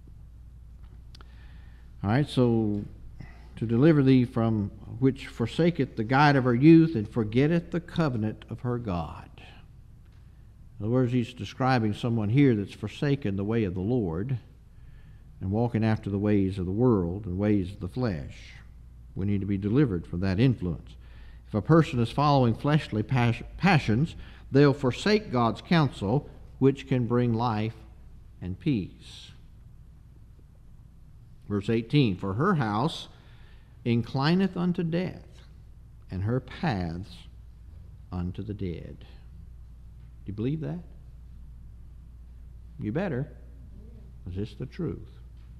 Speaker 1: All right, so to deliver thee from which forsaketh the guide of her youth and forgetteth the covenant of her God. In other words, he's describing someone here that's forsaken the way of the Lord and walking after the ways of the world and ways of the flesh. We need to be delivered from that influence. If a person is following fleshly passions, they'll forsake God's counsel, which can bring life and peace. Verse 18, for her house inclineth unto death, and her paths unto the dead. Do you believe that? You better, because it's the truth.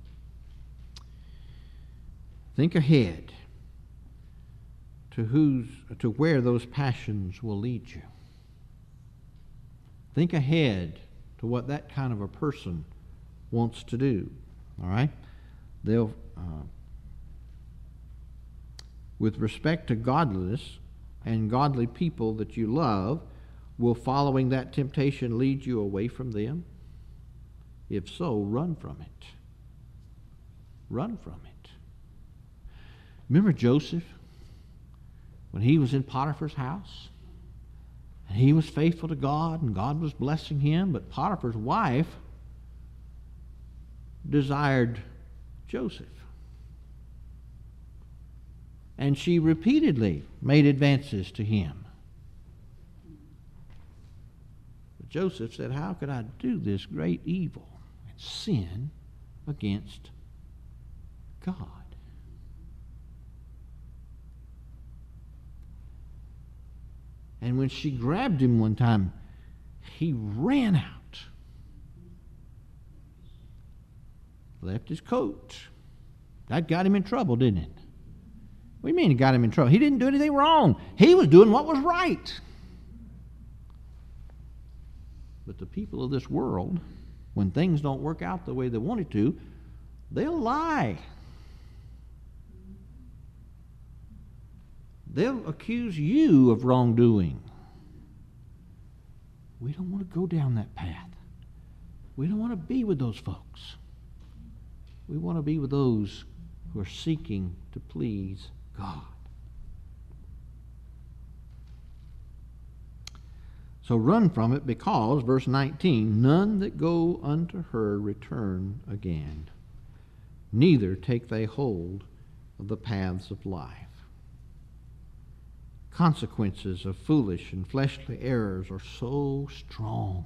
Speaker 1: Think ahead to where those passions will lead you. Think ahead to what that kind of a person wants to do. All right? They'll, with respect to godliness and godly people that you love, will following that temptation lead you away from them? If so, run from it. Run from it. Remember Joseph? When he was in Potiphar's house, and he was faithful to God, and God was blessing him, but Potiphar's wife desired Joseph. And she repeatedly made advances to him. But Joseph said, how could I do this great evil and sin against God? And when she grabbed him one time, he ran out, left his coat. That got him in trouble, didn't it? What do you mean it got him in trouble? He didn't do anything wrong. He was doing what was right. But the people of this world, when things don't work out the way they want it to, they'll lie. They'll accuse you of wrongdoing. We don't want to go down that path. We don't want to be with those folks. We want to be with those who are seeking to please God. So run from it because, verse 19, none that go unto her return again, neither take they hold of the paths of life. Consequences of foolish and fleshly errors are so strong.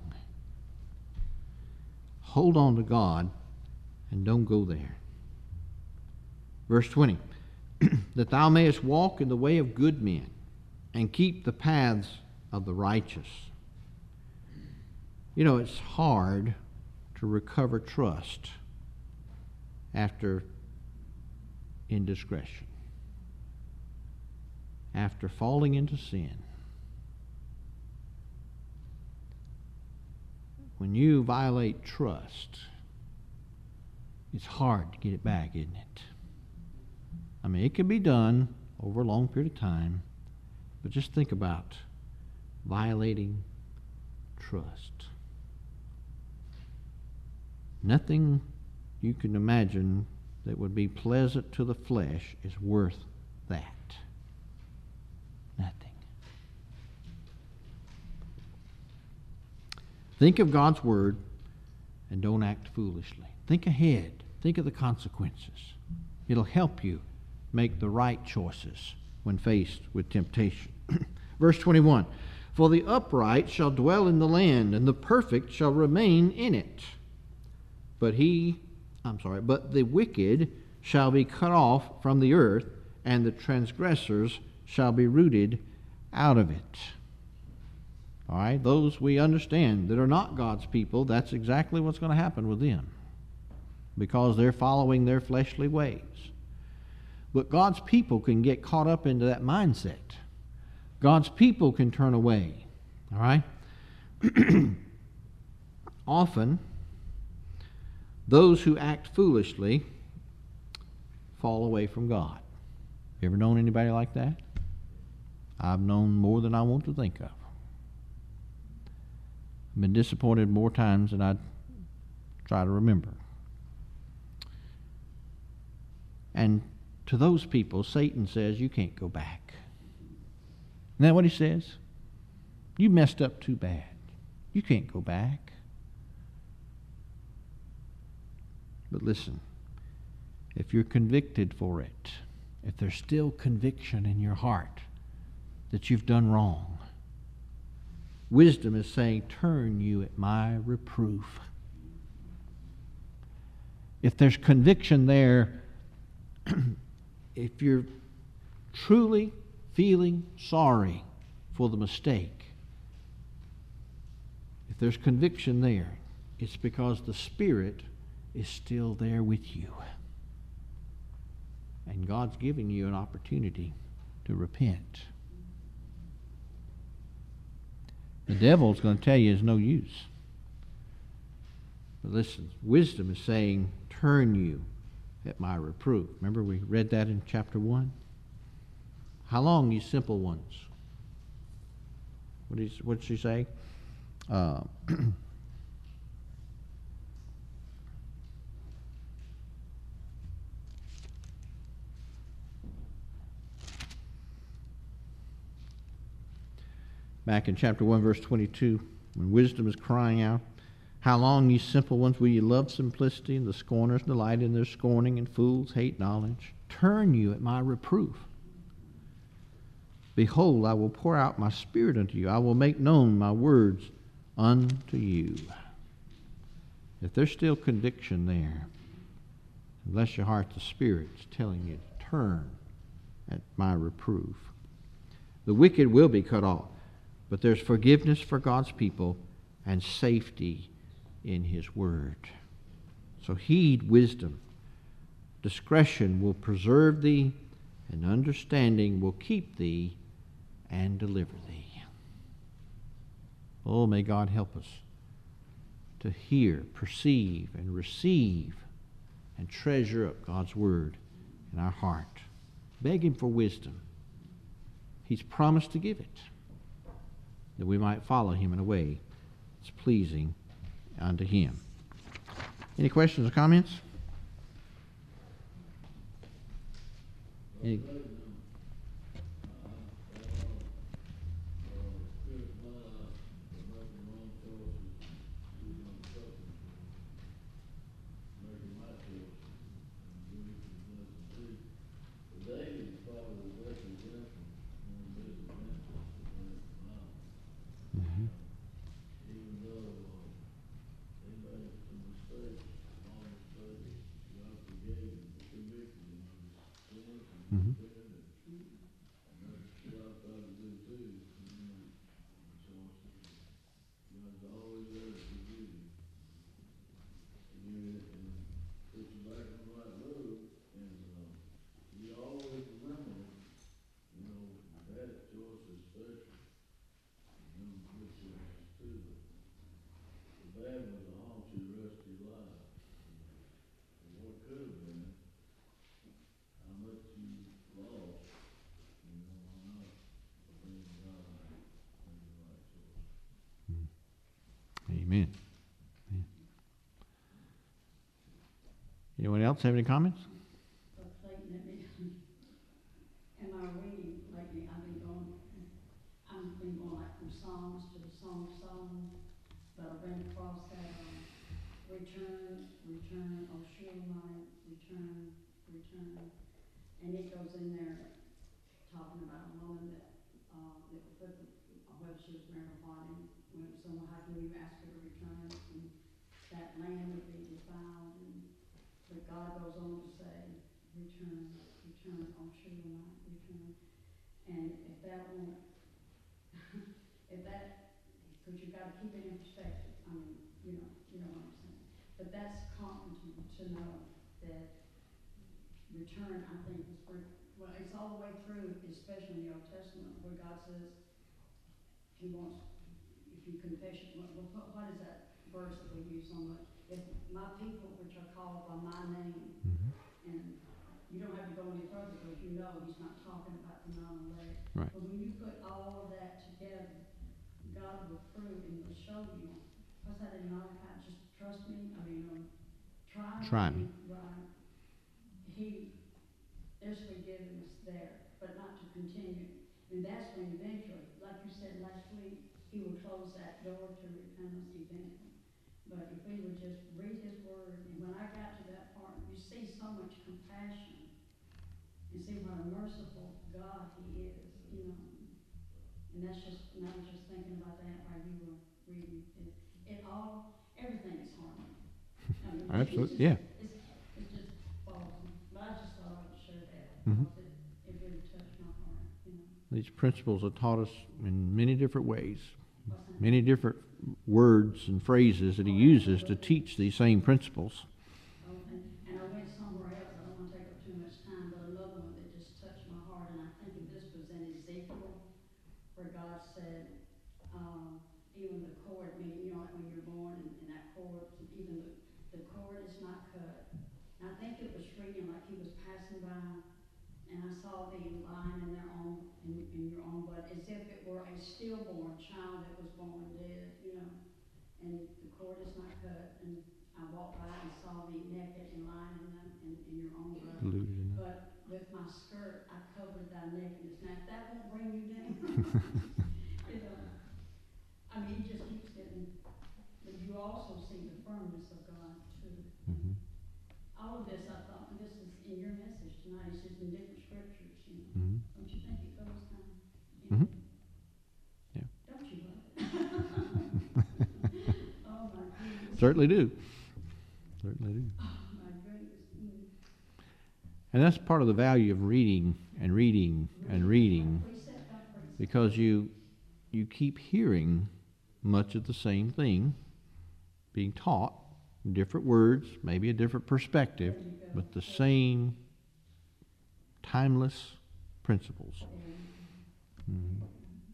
Speaker 1: Hold on to God and don't go there. Verse 20, that thou mayest walk in the way of good men and keep the paths of the righteous. You know, it's hard to recover trust after indiscretion, after falling into sin. When you violate trust, it's hard to get it back, isn't it? I mean, it can be done over a long period of time, but just think about violating trust. Nothing you can imagine that would be pleasant to the flesh is worth that. Nothing. Think of God's word and don't act foolishly. Think ahead. Think of the consequences. It'll help you make the right choices when faced with temptation. Verse 21, for the upright shall dwell in the land, and the perfect shall remain in it. But the wicked shall be cut off from the earth, and the transgressors shall be rooted out of it. All right, those we understand that are not God's people, that's exactly what's going to happen with them, because they're following their fleshly ways. But God's people can get caught up into that mindset. God's people can turn away. All right? Often, those who act foolishly fall away from God. You ever known anybody like that? I've known more than I want to think of. I've been disappointed more times than I try to remember. And to those people, Satan says, you can't go back. Isn't that what he says? You messed up too bad. You can't go back. But listen, if you're convicted for it, if there's still conviction in your heart that you've done wrong, wisdom is saying, turn you at my reproof. If there's conviction there, if you're truly feeling sorry for the mistake, if there's conviction there, it's because the Spirit is still there with you. And God's giving you an opportunity to repent. The devil's going to tell you it's no use. But listen, wisdom is saying, turn you at my reproof. Remember we read that in chapter 1? How long, you simple ones? What did she say? Back in chapter 1, verse 22, when wisdom is crying out, how long, ye simple ones, will ye love simplicity, and the scorners delight in their scorning, and fools hate knowledge? Turn you at my reproof. Behold, I will pour out my Spirit unto you. I will make known my words unto you. If there's still conviction there, bless your heart, the Spirit's telling you to turn at my reproof. The wicked will be cut off, but there's forgiveness for God's people and safety in His Word. So heed wisdom. Discretion will preserve thee, and understanding will keep thee and deliver thee. Oh, may God help us to hear, perceive, and receive and treasure up God's Word in our heart. Beg Him for wisdom. He's promised to give it, that we might follow Him in a way that's pleasing unto Him. Any questions or comments? Any? Mm-hmm. Amen. Anyone else have any comments?
Speaker 2: In my reading lately, I've been going like from Psalms to Song of Solomon, but I ran across that return, O Shulamite, return, and it goes in there talking about a woman that would put whether she was married or not, and when someone, how can you ask her to return, and that land would be defiled, but God goes on to say, return, O Shulamite, return. And if that won't, because you've got to keep it in perspective. I mean, you know what I'm saying. But that's comforting to know that return, I think, is pretty, well, it's all the way through, especially in the Old Testament, where God says He wants, if you confess it, what is that verse that we use so much? If my people, which are called by my name, and you don't have to go any further because you know He's not talking about the non-elect.
Speaker 1: Right.
Speaker 2: But when you put God will prove and will show you. What's that in Malachi? Just trust me. Try
Speaker 1: me.
Speaker 2: Right. There's forgiveness there, but not to continue. And that's when eventually, like you said last week, he will close that door to repentance eventually. But if we would just read his word, and when I got to that part, you see so much compassion, and see what a merciful God he is, you know. And and I was just thinking about that while you were reading it. Everything is harmony.
Speaker 1: Absolutely, yeah.
Speaker 2: It's just awesome. But I just thought I would share that
Speaker 1: Mhm.
Speaker 2: because it really touched my heart, you know.
Speaker 1: These principles are taught us in many different ways,
Speaker 2: What's that?
Speaker 1: many different words and phrases that he uses to teach these same principles.
Speaker 2: And I went somewhere else, I don't want to take up too much time, but another one that just touched my heart, and I think this was in Ezekiel, where God said, even the cord, meaning, you know, like when you're born and that cord, even the cord is not cut. And I think it was reading like he was passing by, and I saw thee lying in your own blood, as if it were a stillborn child that was born dead, you know. And the cord is not cut, and I walked by and saw thee naked and lying in your own blood. But with my skirt, I covered thy nakedness. Now, if that won't bring you down, you know. I mean, it just keeps getting, but you also see the firmness of God, too.
Speaker 1: Mm-hmm.
Speaker 2: All of this, I thought, this is in your message tonight, it's just in different scriptures, you know.
Speaker 1: Mm-hmm.
Speaker 2: Don't you think it goes kind of, you
Speaker 1: Mm-hmm.
Speaker 2: know?
Speaker 1: Yeah.
Speaker 2: Don't you love it? Oh, my goodness.
Speaker 1: Certainly do. Certainly do.
Speaker 2: Oh, my goodness.
Speaker 1: And that's part of the value of reading and reading and reading, because you keep hearing much of the same thing being taught, different words, maybe a different perspective, but the same timeless principles. Mm-hmm.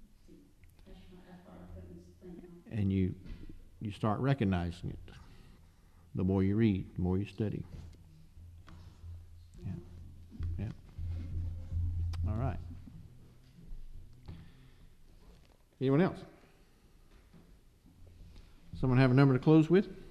Speaker 1: And you start recognizing it the more you read, the more you study. Yeah. Yeah. All right. Anyone else? Someone have a number to close with?